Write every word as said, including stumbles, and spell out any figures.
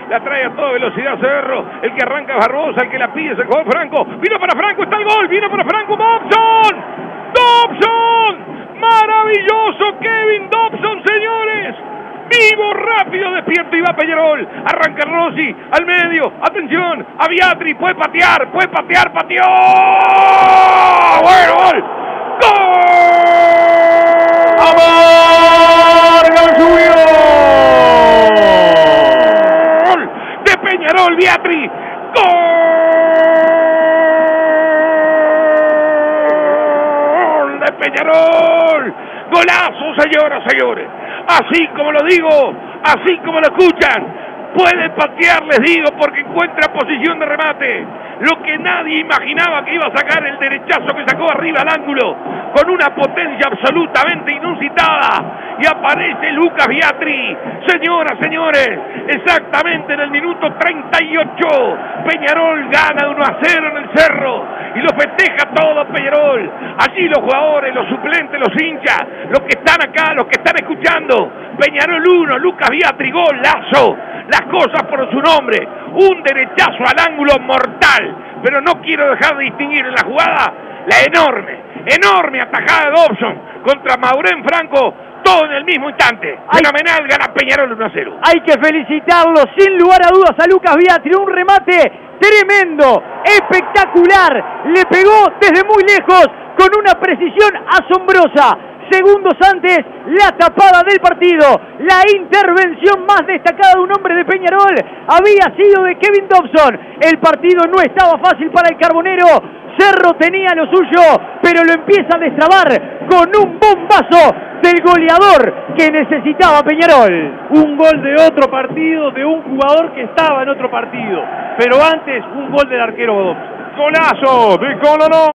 la trae a toda velocidad Cerro, el que arranca es Barbosa, el que la pide es el jugador Franco, vino para Franco, está el gol, vino para Franco, Dobson, Dobson, maravilloso Kevin Dobson, señores, vivo, rápido, despierto y va Peñarol, arranca Rossi, al medio, atención, a Biatri, puede patear, puede patear, pateó, bueno, gol, gol, gol de Peñarol, Biatri, gol de Peñarol, golazo, señoras, señores, así como lo digo, así como lo escuchan, puede patear, les digo, porque encuentra posición de remate. Lo que nadie imaginaba que iba a sacar, el derechazo que sacó arriba al ángulo, con una potencia absolutamente inusitada. Y aparece Lucas Biatri. Señoras, señores, exactamente en el minuto treinta y ocho, Peñarol gana uno a cero en el Cerro. Y lo festeja todo Peñarol. Allí los jugadores, los suplentes, los hinchas, los que están acá, los que están escuchando. Peñarol uno, Lucas Biatri, golazo. Las cosas por su nombre, un derechazo al ángulo mortal, pero no quiero dejar de distinguir en la jugada la enorme, enorme atajada de Dobson contra Maurén Franco, todo en el mismo instante. Hay, fenomenal, gana Peñarol uno a cero. Hay que felicitarlo, sin lugar a dudas, a Lucas Biatri, un remate tremendo, espectacular, le pegó desde muy lejos, con una precisión asombrosa. Segundos antes, la tapada del partido, la intervención más destacada de un hombre de Peñarol había sido de Kevin Dobson. El partido no estaba fácil para el Carbonero, Cerro tenía lo suyo, pero lo empieza a destrabar con un bombazo del goleador que necesitaba Peñarol. Un gol de otro partido, de un jugador que estaba en otro partido, pero antes un gol del arquero Dobson. Golazo de Colorado.